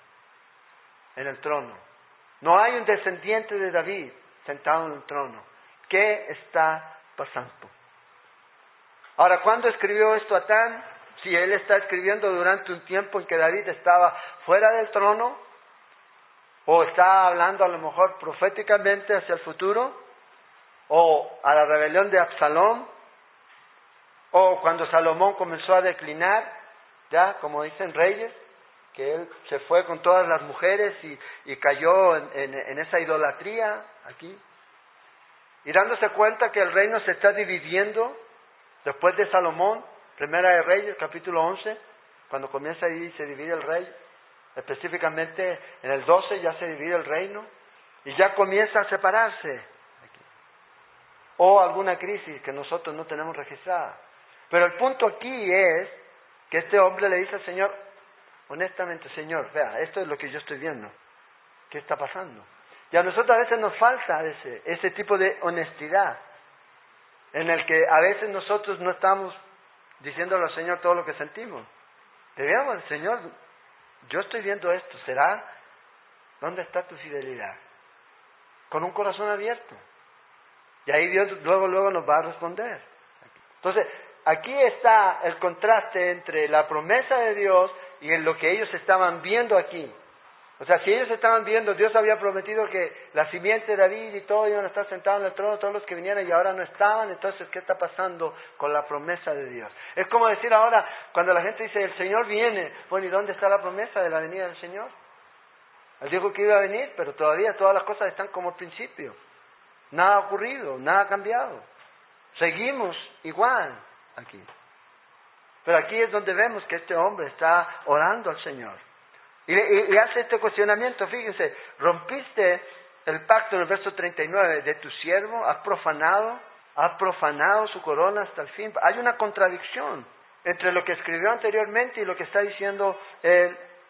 en el trono. No hay un descendiente de David sentado en el trono. ¿Qué está pasando? Ahora, ¿cuándo escribió esto Atán? Si él está escribiendo durante un tiempo en que David estaba fuera del trono, o está hablando a lo mejor proféticamente hacia el futuro, o a la rebelión de Absalón, o cuando Salomón comenzó a declinar, ya como dicen Reyes, que él se fue con todas las mujeres y cayó en esa idolatría aquí, y dándose cuenta que el reino se está dividiendo después de Salomón, Primera de Reyes, capítulo 11, cuando comienza ahí se divide el rey. Específicamente en el 12 ya se divide el reino y ya comienza a separarse. O alguna crisis que nosotros no tenemos registrada. Pero el punto aquí es que este hombre le dice al Señor, honestamente, Señor, vea, esto es lo que yo estoy viendo. ¿Qué está pasando? Y a nosotros a veces nos falta ese tipo de honestidad, en el que a veces nosotros no estamos diciéndole al Señor todo lo que sentimos. Debíamos, Señor, yo estoy viendo esto, ¿será? ¿Dónde está tu fidelidad? Con un corazón abierto. Y ahí Dios luego nos va a responder. Entonces, aquí está el contraste entre la promesa de Dios y en lo que ellos estaban viendo aquí. O sea, si ellos estaban viendo, Dios había prometido que la simiente de David y todo iban a estar sentados en el trono, todos los que vinieran y ahora no estaban, entonces, ¿qué está pasando con la promesa de Dios? Es como decir ahora, cuando la gente dice, el Señor viene, bueno, ¿y dónde está la promesa de la venida del Señor? Él dijo que iba a venir, pero todavía todas las cosas están como al principio. Nada ha ocurrido, nada ha cambiado. Seguimos igual aquí. Pero aquí es donde vemos que este hombre está orando al Señor. Y hace este cuestionamiento, fíjense, rompiste el pacto en el verso 39 de tu siervo, has profanado su corona hasta el fin. Hay una contradicción entre lo que escribió anteriormente y lo que está diciendo él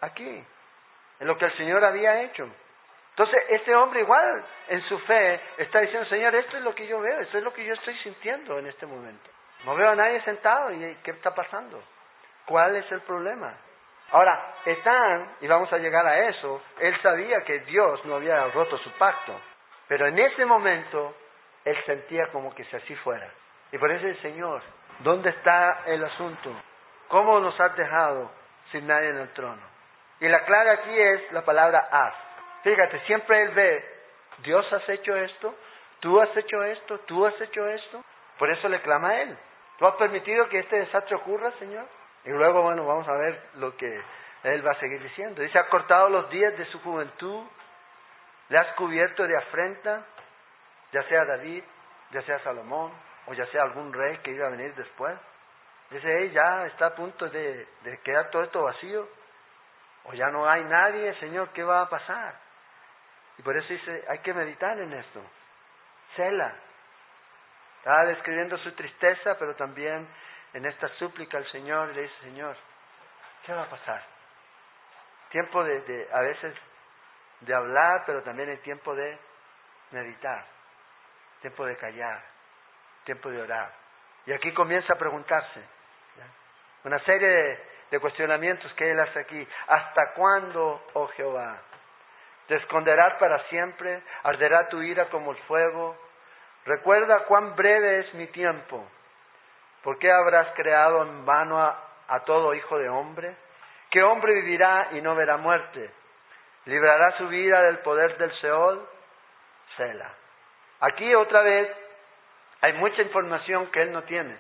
aquí, en lo que el Señor había hecho. Entonces, este hombre igual en su fe está diciendo, Señor, esto es lo que yo veo, esto es lo que yo estoy sintiendo en este momento. No veo a nadie sentado y ¿qué está pasando? ¿Cuál es el problema? Ahora, y vamos a llegar a eso, él sabía que Dios no había roto su pacto, pero en ese momento él sentía como que si así fuera. Y por eso el Señor, ¿dónde está el asunto? ¿Cómo nos has dejado sin nadie en el trono? Y la clave aquí es la palabra haz. Fíjate, siempre él ve, Dios has hecho esto, tú has hecho esto, tú has hecho esto. Por eso le clama a él. ¿Tú has permitido que este desastre ocurra, Señor? Y luego, bueno, vamos a ver lo que él va a seguir diciendo. Dice, ha cortado los días de su juventud, le has cubierto de afrenta, ya sea David, ya sea Salomón, o ya sea algún rey que iba a venir después. Dice, ya está a punto de quedar todo esto vacío, o ya no hay nadie, Señor, ¿qué va a pasar? Y por eso dice, hay que meditar en esto. Sela. Está describiendo su tristeza, pero también en esta súplica al Señor le dice, Señor, ¿qué va a pasar? Tiempo a veces de hablar, pero también hay tiempo de meditar, tiempo de callar, tiempo de orar. Y aquí comienza a preguntarse, ¿ya? Una serie de cuestionamientos que él hace aquí. ¿Hasta cuándo, oh Jehová? ¿Te esconderás para siempre? ¿Arderá tu ira como el fuego? Recuerda cuán breve es mi tiempo. ¿Por qué habrás creado en vano a todo hijo de hombre? ¿Qué hombre vivirá y no verá muerte? ¿Librará su vida del poder del Seol? Sela. Aquí otra vez hay mucha información que él no tiene.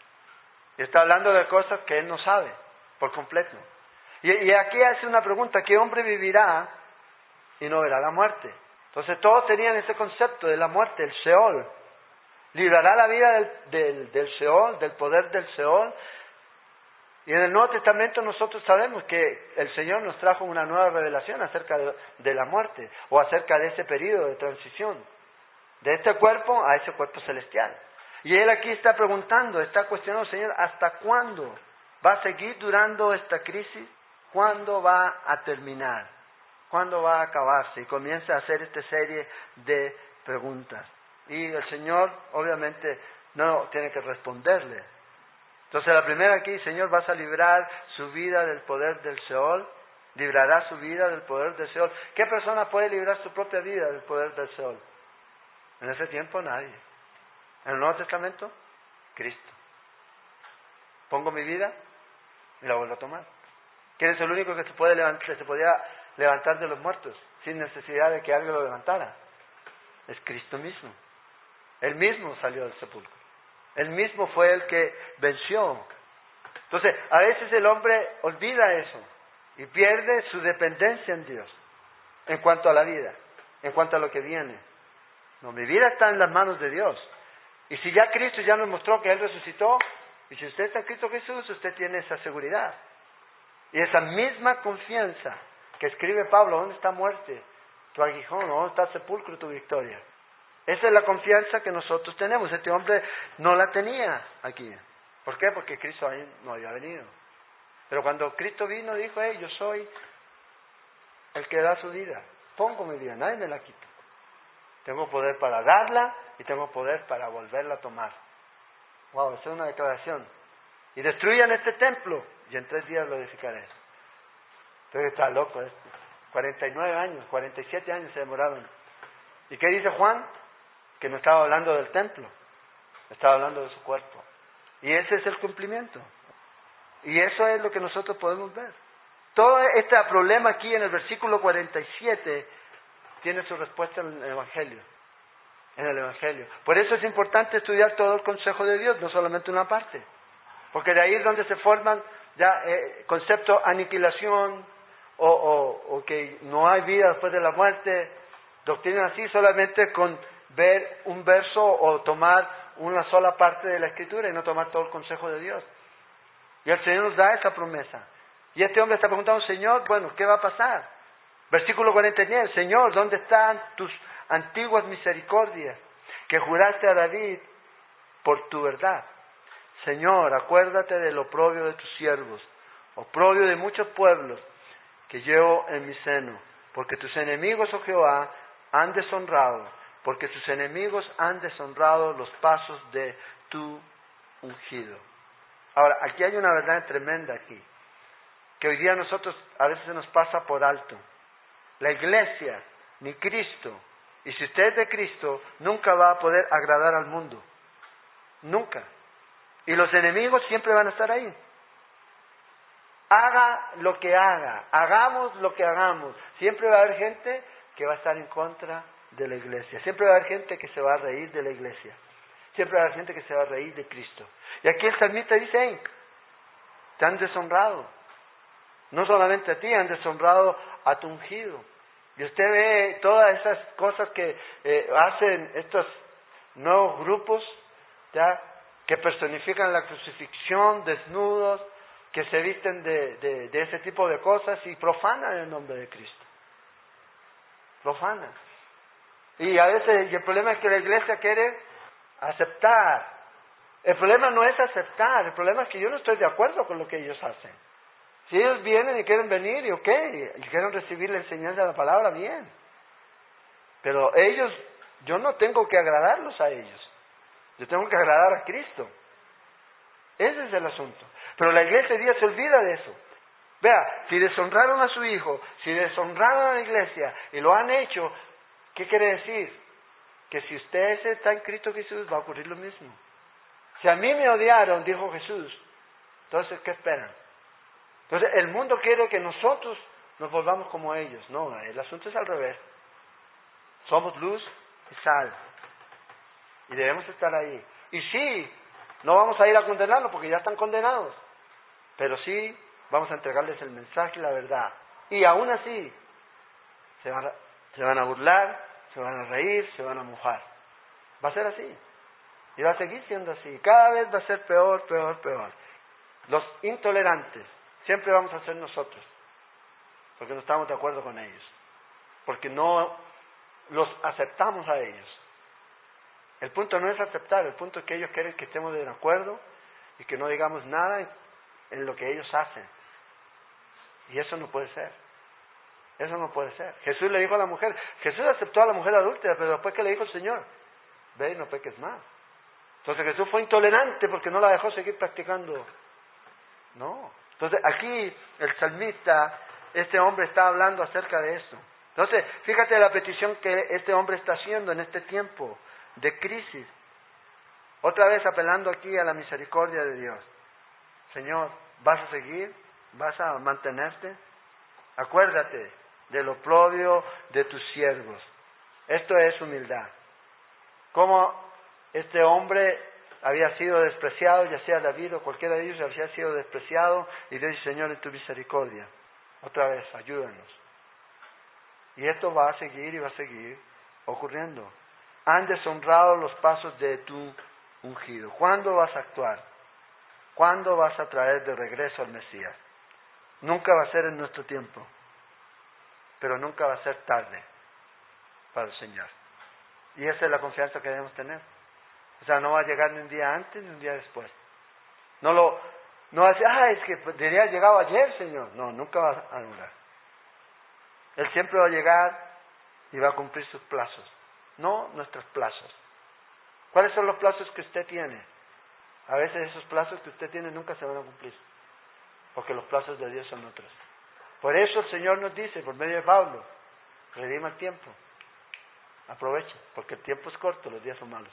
Y está hablando de cosas que él no sabe por completo. Y aquí hace una pregunta, ¿qué hombre vivirá y no verá la muerte? Entonces todos tenían ese concepto de la muerte, el Seol. ¿Librará la vida del Seol, del poder del Seol? Y en el Nuevo Testamento nosotros sabemos que el Señor nos trajo una nueva revelación acerca de la muerte, o acerca de ese periodo de transición, de este cuerpo a ese cuerpo celestial. Y él aquí está preguntando, está cuestionando, Señor, ¿hasta cuándo va a seguir durando esta crisis? ¿Cuándo va a terminar? ¿Cuándo va a acabarse? Y comienza a hacer esta serie de preguntas. Y el Señor, obviamente, no tiene que responderle. Entonces, la primera aquí, Señor, vas a librar su vida del poder del Seol. Librará su vida del poder del Seol. ¿Qué persona puede librar su propia vida del poder del Seol? En ese tiempo, nadie. En el Nuevo Testamento, Cristo. Pongo mi vida y la vuelvo a tomar. ¿Quién es el único que se podía levantar de los muertos sin necesidad de que alguien lo levantara? Es Cristo mismo. Él mismo salió del sepulcro. Él mismo fue el que venció. Entonces, a veces el hombre olvida eso y pierde su dependencia en Dios en cuanto a la vida, en cuanto a lo que viene. No, mi vida está en las manos de Dios. Y si ya Cristo ya nos mostró que Él resucitó, y si usted está en Cristo Jesús, usted tiene esa seguridad. Y esa misma confianza que escribe Pablo, ¿dónde está muerte? Tu aguijón, ¿dónde está el sepulcro, tu victoria? Esa es la confianza que nosotros tenemos. Este hombre no la tenía aquí. ¿Por qué? Porque Cristo ahí no había venido. Pero cuando Cristo vino, dijo, yo soy el que da su vida. Pongo mi vida, nadie me la quita. Tengo poder para darla y tengo poder para volverla a tomar. Wow, esa es una declaración. Y destruyan este templo y en 3 días lo edificaré. Entonces está loco esto. 49 años, 47 años se demoraron. ¿Y qué dice Juan? Que no estaba hablando del templo, estaba hablando de su cuerpo. Y ese es el cumplimiento. Y eso es lo que nosotros podemos ver. Todo este problema aquí en el versículo 47 tiene su respuesta en el Evangelio. En el Evangelio. Por eso es importante estudiar todo el consejo de Dios, no solamente una parte. Porque de ahí es donde se forman ya conceptos de aniquilación o que no hay vida después de la muerte. Doctrinas así solamente con ver un verso o tomar una sola parte de la Escritura y no tomar todo el consejo de Dios. Y el Señor nos da esa promesa. Y este hombre está preguntando, Señor, bueno, ¿qué va a pasar? Versículo 49, Señor, ¿dónde están tus antiguas misericordias que juraste a David por tu verdad? Señor, acuérdate del oprobio de tus siervos, oprobio de muchos pueblos, que llevo en mi seno. Porque tus enemigos, oh Jehová, han deshonrado, porque tus enemigos han deshonrado los pasos de tu ungido. Ahora, aquí hay una verdad tremenda aquí, que hoy día nosotros a veces se nos pasa por alto. La iglesia, ni Cristo, y si usted es de Cristo, nunca va a poder agradar al mundo. Nunca. Y los enemigos siempre van a estar ahí. Haga lo que haga, hagamos lo que hagamos, siempre va a haber gente que va a estar en contra de la iglesia. Siempre va a haber gente que se va a reír de la iglesia. Siempre va a haber gente que se va a reír de Cristo. Y aquí el salmista dice, hey, te han deshonrado. No solamente a ti, han deshonrado a tu ungido. Y usted ve todas esas cosas que hacen estos nuevos grupos, ¿ya?, que personifican la crucifixión, desnudos, que se visten de ese tipo de cosas y profanan el nombre de Cristo. Profanan. Y a veces, y el problema es que la iglesia quiere aceptar. El problema no es aceptar, el problema es que yo no estoy de acuerdo con lo que ellos hacen. Si ellos vienen y quieren venir, y ok, y quieren recibir la enseñanza de la palabra, bien. Pero ellos, yo no tengo que agradarlos a ellos. Yo tengo que agradar a Cristo. Ese es el asunto. Pero la iglesia hoy día se olvida de eso. Vea, si deshonraron a su hijo, si deshonraron a la iglesia y lo han hecho, ¿qué quiere decir? Que si usted está en Cristo Jesús va a ocurrir lo mismo. Si a mí me odiaron, dijo Jesús, entonces ¿qué esperan? Entonces el mundo quiere que nosotros nos volvamos como ellos. No, el asunto es al revés. Somos luz y sal. Y debemos estar ahí. Y sí, no vamos a ir a condenarlos porque ya están condenados. Pero sí vamos a entregarles el mensaje y la verdad. Y aún así, se van a burlar, se van a reír, se van a mojar. Va a ser así. Y va a seguir siendo así. Cada vez va a ser peor, peor, peor. Los intolerantes siempre vamos a ser nosotros. Porque no estamos de acuerdo con ellos. Porque no los aceptamos a ellos. El punto no es aceptar, el punto es que ellos quieren que estemos de acuerdo y que no digamos nada en lo que ellos hacen. Y eso no puede ser. Eso no puede ser. Jesús le dijo a la mujer, Jesús aceptó a la mujer adúltera, pero después que le dijo el Señor, ve y no peques más. Entonces Jesús fue intolerante porque no la dejó seguir practicando. No. Entonces aquí el salmista, este hombre está hablando acerca de esto. Entonces, fíjate la petición que este hombre está haciendo en este tiempo de crisis. Otra vez apelando aquí a la misericordia de Dios. Señor, ¿vas a seguir? ¿Vas a mantenerte? Acuérdate del oprobio de tus siervos. Esto es humildad. Como este hombre había sido despreciado, ya sea David o cualquiera de ellos había sido despreciado, y Dios dice, Señor, en tu misericordia, otra vez, ayúdanos. Y esto va a seguir y va a seguir ocurriendo. Han deshonrado los pasos de tu ungido. ¿Cuándo vas a actuar? ¿Cuándo vas a traer de regreso al Mesías? Nunca va a ser en nuestro tiempo, pero nunca va a ser tarde para el Señor. Y esa es la confianza que debemos tener. O sea, no va a llegar ni un día antes ni un día después. No va a decir, es que debería haber llegado ayer, Señor. No, nunca va a durar. Él siempre va a llegar y va a cumplir sus plazos, no nuestros plazos. ¿Cuáles son los plazos que usted tiene? A veces esos plazos que usted tiene nunca se van a cumplir, porque los plazos de Dios son otros. Por eso el Señor nos dice, por medio de Pablo, redima el tiempo, aproveche, porque el tiempo es corto, los días son malos.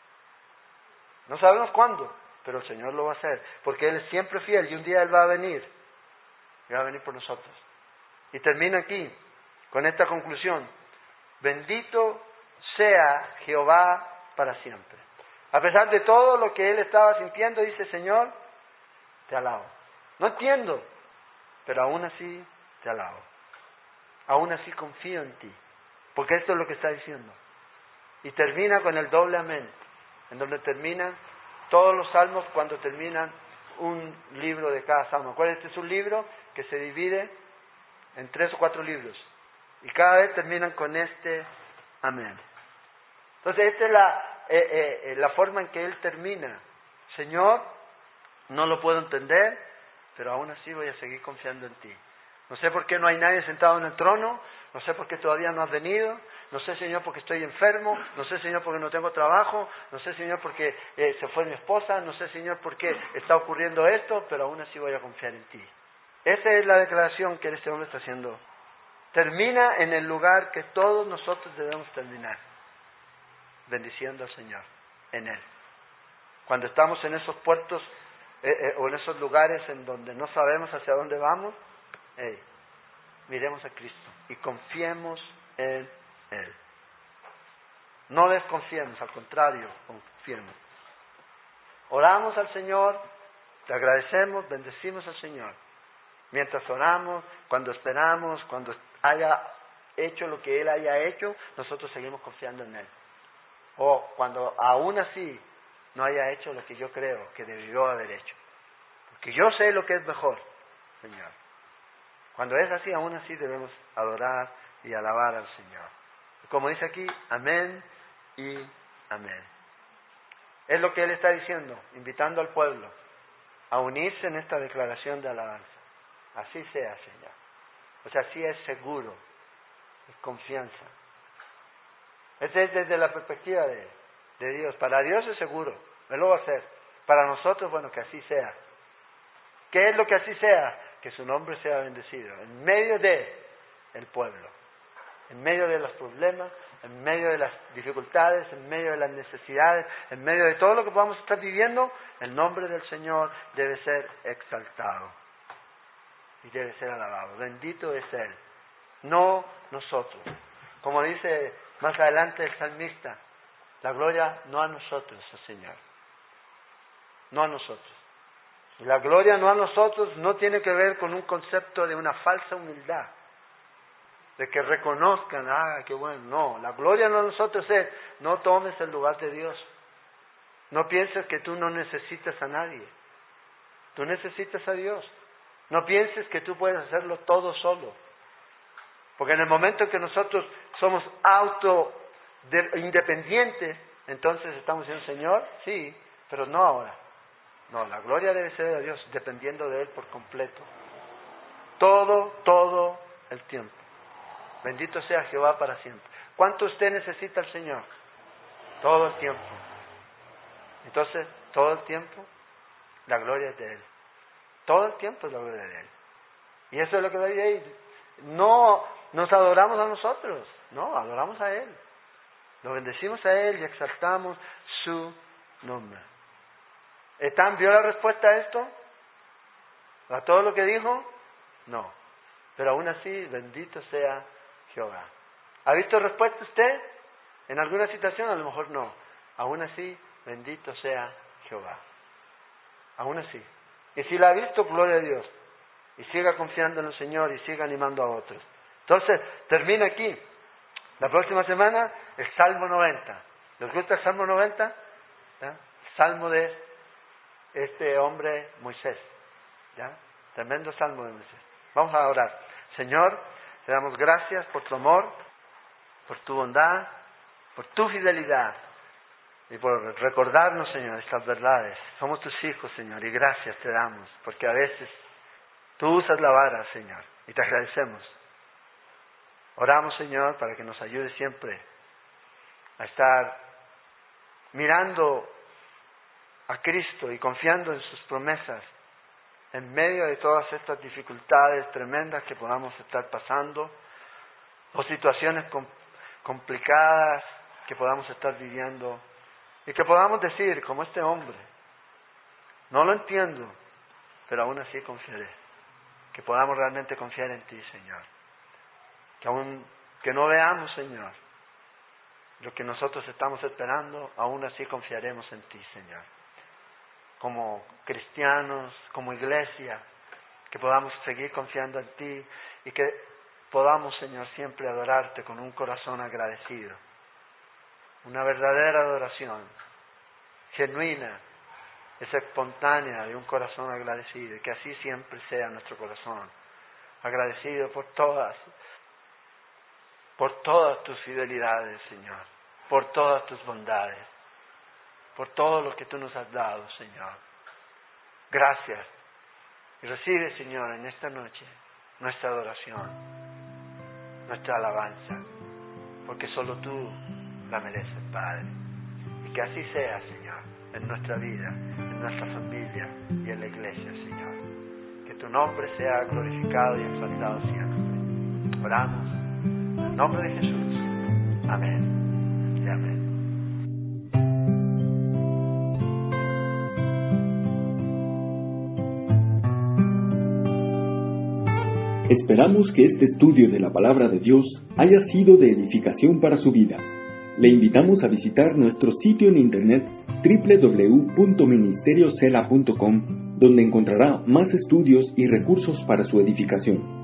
No sabemos cuándo, pero el Señor lo va a hacer, porque Él es siempre fiel y un día Él va a venir, y va a venir por nosotros. Y termina aquí, con esta conclusión: bendito sea Jehová para siempre. A pesar de todo lo que él estaba sintiendo, dice, Señor, te alabo. No entiendo, pero aún así te alabo. Aún así confío en ti, porque esto es lo que está diciendo. Y termina con el doble amén, en donde terminan todos los salmos cuando terminan un libro de cada salmo. Acuérdense, este es un libro que se divide en 3 o 4 libros. Y cada vez terminan con este amén. Entonces esta es la forma en que él termina. Señor, no lo puedo entender, pero aún así voy a seguir confiando en ti. No sé por qué no hay nadie sentado en el trono. No sé por qué todavía no has venido. No sé, Señor, porque estoy enfermo. No sé, Señor, porque no tengo trabajo. No sé, Señor, porque se fue mi esposa. No sé, Señor, por qué está ocurriendo esto, pero aún así voy a confiar en ti. Esa es la declaración que este hombre está haciendo. Termina en el lugar que todos nosotros debemos terminar. Bendiciendo al Señor en Él. Cuando estamos en esos puertos o en esos lugares en donde no sabemos hacia dónde vamos, miremos a Cristo y confiemos en Él. No desconfiemos, al contrario, confiemos. Oramos al Señor, te agradecemos, bendecimos al Señor. Mientras oramos, cuando esperamos, cuando haya hecho lo que Él haya hecho, nosotros seguimos confiando en Él. O cuando aún así no haya hecho lo que yo creo que debió haber hecho. Porque yo sé lo que es mejor, Señor. Cuando es así, aún así debemos adorar y alabar al Señor. Como dice aquí, amén y amén. Es lo que Él está diciendo, invitando al pueblo a unirse en esta declaración de alabanza. Así sea, Señor. O sea, así es seguro, es confianza. Es desde la perspectiva de Dios. Para Dios es seguro, Él lo va a hacer. Para nosotros, bueno, que así sea. ¿Qué es lo que así sea? Que su nombre sea bendecido. En medio de el pueblo, en medio de los problemas, en medio de las dificultades, en medio de las necesidades, en medio de todo lo que podamos estar viviendo, el nombre del Señor debe ser exaltado. Y debe ser alabado. Bendito es Él. No nosotros. Como dice más adelante el salmista, la gloria no a nosotros, Señor. No a nosotros. Y la gloria no a nosotros no tiene que ver con un concepto de una falsa humildad. De que reconozcan, qué bueno. No, la gloria no a nosotros es, no tomes el lugar de Dios. No pienses que tú no necesitas a nadie. Tú necesitas a Dios. No pienses que tú puedes hacerlo todo solo. Porque en el momento en que nosotros somos independientes, entonces estamos diciendo, Señor, sí, pero no ahora. No, la gloria debe ser de Dios, dependiendo de Él por completo. Todo el tiempo. Bendito sea Jehová para siempre. ¿Cuánto usted necesita al Señor? Todo el tiempo. Entonces, todo el tiempo, la gloria es de Él. Todo el tiempo es la gloria de Él. Y eso es lo que debe ir. No nos adoramos a nosotros, no, adoramos a Él. Lo bendecimos a Él y exaltamos su nombre. ¿Están vio la respuesta a esto? ¿A todo lo que dijo? No. Pero aún así, bendito sea Jehová. ¿Ha visto respuesta usted? En alguna situación a lo mejor no. Aún así, bendito sea Jehová. Aún así. Y si la ha visto, gloria a Dios. Y siga confiando en el Señor y siga animando a otros. Entonces, termina aquí. La próxima semana, el Salmo 90. ¿Les gusta el Salmo 90? ¿Ya? Salmo de este hombre Moisés. ¿Ya? Tremendo Salmo de Moisés. Vamos a orar. Señor, te damos gracias por tu amor, por tu bondad, por tu fidelidad. Y por recordarnos, Señor, estas verdades. Somos tus hijos, Señor, y gracias te damos, porque a veces tú usas la vara, Señor, y te agradecemos. Oramos, Señor, para que nos ayude siempre a estar mirando a Cristo y confiando en sus promesas, en medio de todas estas dificultades tremendas que podamos estar pasando, o situaciones complicadas que podamos estar viviendo. Y que podamos decir, como este hombre, no lo entiendo, pero aún así confiaré. Que podamos realmente confiar en ti, Señor. Que no veamos, Señor, lo que nosotros estamos esperando, aún así confiaremos en ti, Señor. Como cristianos, como iglesia, que podamos seguir confiando en ti y que podamos, Señor, siempre adorarte con un corazón agradecido. Una verdadera adoración, genuina, es espontánea de un corazón agradecido, y que así siempre sea nuestro corazón, agradecido por todas tus fidelidades, Señor, por todas tus bondades, por todo lo que tú nos has dado, Señor. Gracias. Y recibe, Señor, en esta noche nuestra adoración, nuestra alabanza, porque solo tú la mereces, Padre. Y que así sea, Señor, en nuestra vida, en nuestra familia y en la iglesia, Señor. Que tu nombre sea glorificado y exaltado siempre. Oramos en el nombre de Jesús. Amén y amén. Esperamos que este estudio de la Palabra de Dios haya sido de edificación para su vida. Le invitamos a visitar nuestro sitio en internet www.ministeriocela.com, donde encontrará más estudios y recursos para su edificación.